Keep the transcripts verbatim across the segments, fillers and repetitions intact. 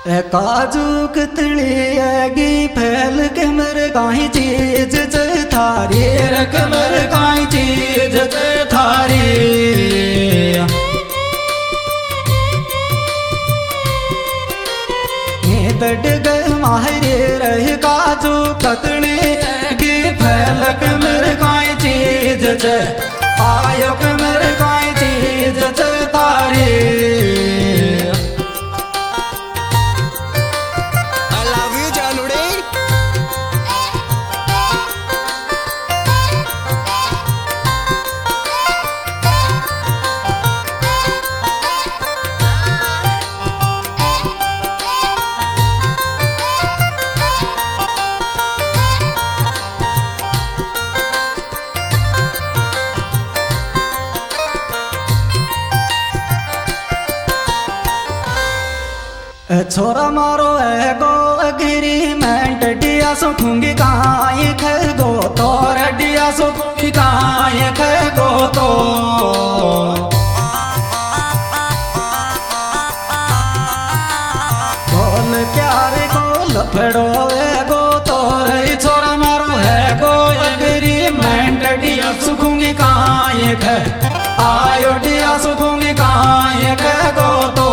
काजू कतली आगी फैल के मर काई चीज थारी रख मर काई चीज थारी डग माहरे रह काजू कतली आगी फैल के मर काई चीज आयो के मर काई चीज थारी छोरा मारो है गो अग्रीमेंट डिया सुखूंगी काई खे गो तोर डिया सुखूंगी काई खे गो तो बोल प्यारे को लफड़ो है गो तोर छोरा मारो है गो अग्रीमेंट डिया सुखूंगी काई खे आयो डिया सुखूंगी काई खे गो तो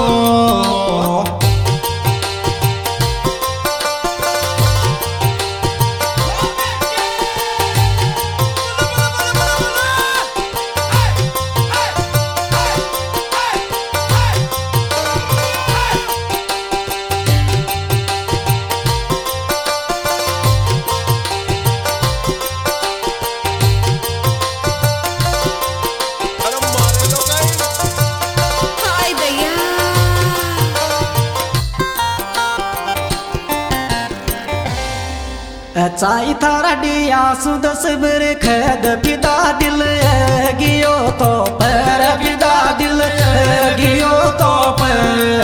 चाई थारा डिया सुदस बर खैद पिता दिल गियो तो पर पिता दिल गियो तो पर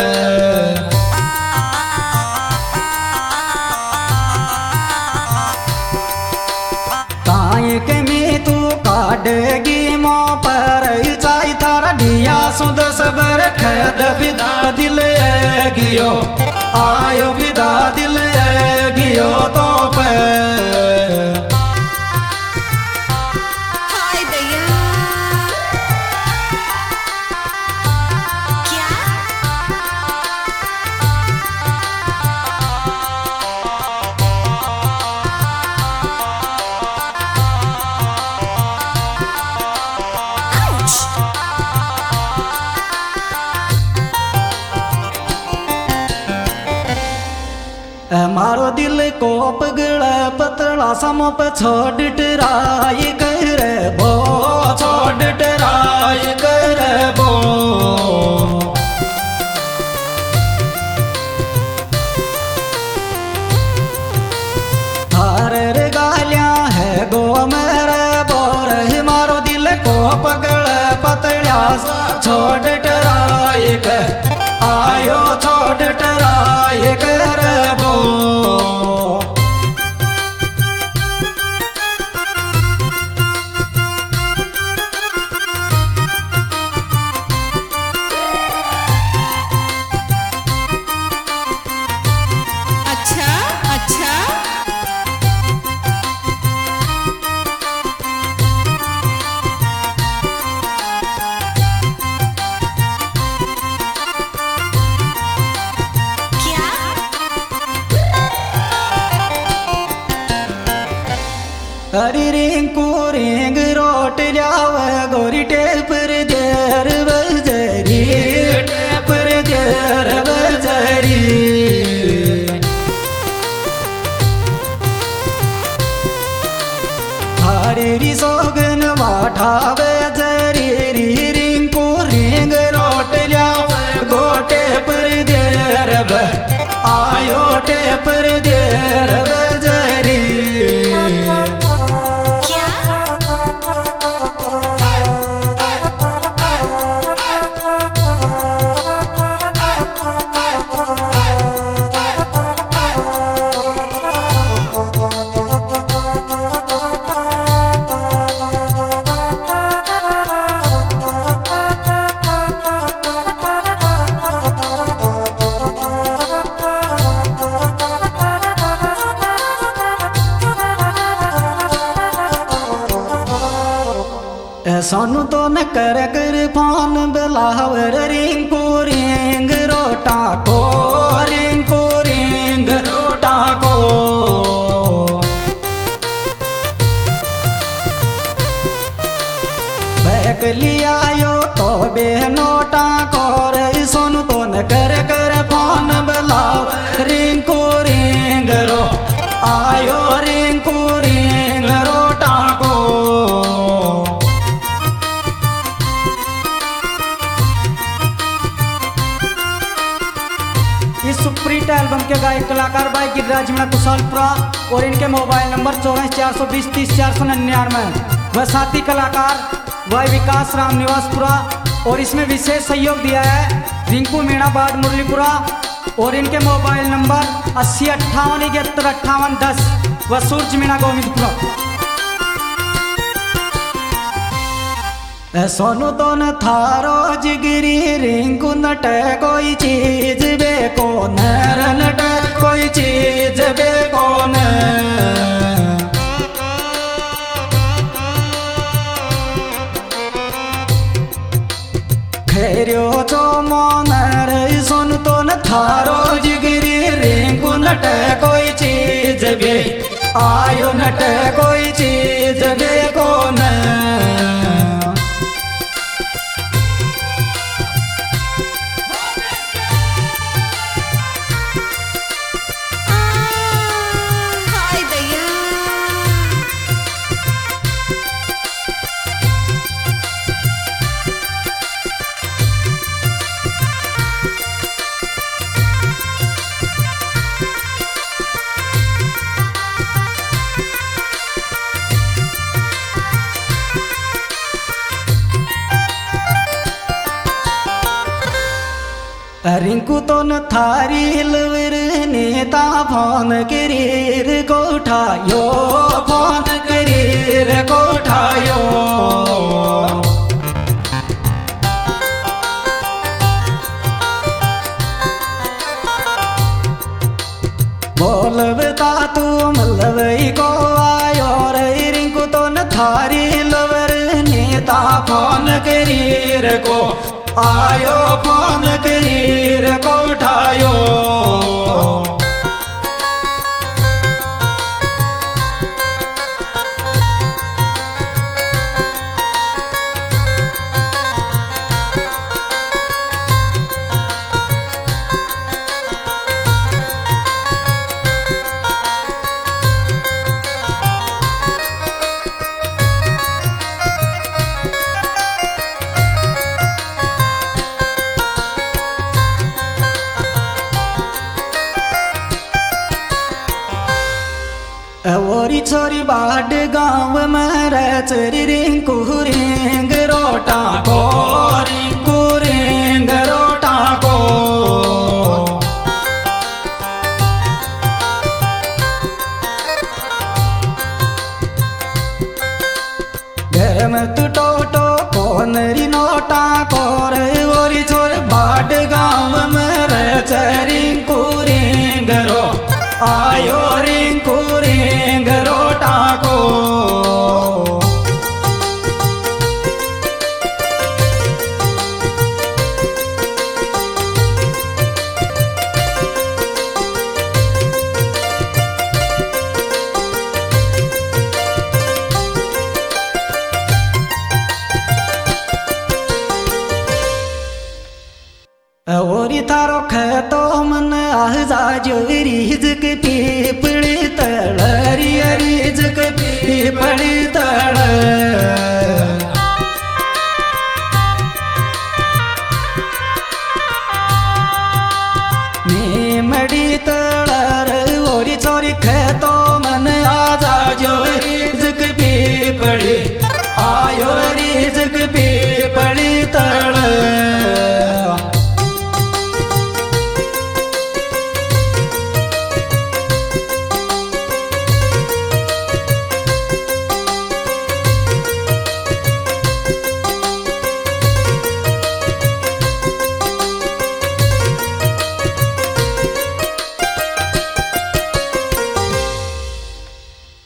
काई के में तू काटेगी मो पर चाई थारा डिया सुदस बर खैद पिता दिल गियो आयो पिता दिल गियो तो मारो दिल को पगड़ा पतला समो पे छोड़ टराई कर बो छोड़ टराई कर बो थारे गालियां है गो मेरे बोर मारो दिल को पगड़ा पतला छोड़ टराई कर आयो छोड़ टराई कर बो हरी रिंकू रिंग रोट जावे गोरी टेपर देर बजरी टेपर देर बजरी हरी सोगन वाठावे जरी री रिंकू रिंग रोट जावे गोटे पर देर ब आयो टेपर देर बजरी सानू तो न कर कर फोन बुलावर रिंकू रिंग रोटा को रिंकू रिंग रोटा को बैक लिया यो तो बेनोटा को रे सोनू तो न कर कर फोन बुलावर रिंकू रिंग रो आयो रिंकू रिंग रोटा को। इस सुप्रीट एल्बम के गायक कलाकार भाई गिरिराज मीणा कुशालपुरा और इनके मोबाइल नंबर चौरासी चार सौ बीस तीस चार सौ निन्यानवे व साथी कलाकार भाई विकास राम निवासपुरा और इसमें विशेष सहयोग दिया है रिंकू मीणा बाड मुरलीपुरा और इनके मोबाइल नंबर अस्सी अट्ठावन इकहत्तर अट्ठावन दस व सूर्य मीणा गोविंदपुरा। सोनू तो न थारो जिगरी रिंकू नट कोई चीज बेको नर नट कोई चीज बेको न खेरियो चो मोनर सोनू तो न थारो जिगरी रिंकू नट कोई चीज बे आयो नट कोई चीज बेको न। रिंकू तो न थारी लवर नेता फोन करीर को उठायो फोन करीर को उठायो बोलबता तू मलवई को आयो रे रिंकू तो न थारी लवर नेता फोन करीर को आयो फोन करीर को उठायो। ओरी छोरी बाड गाँव में रचरी रिंकू रिंग रोटा को रिंकू रिंग रोटा को घर में तू टोटो कौन री नोटा को रे ओरी छोरी बाड गाँव में रचरी रिंकू रिंग रो आयो रिंकू रिंग रोटा को। ओरी थारो खेतो मन आहजा जो रिजक पीपड़ी तड़ रिजक पीपड़ी तड़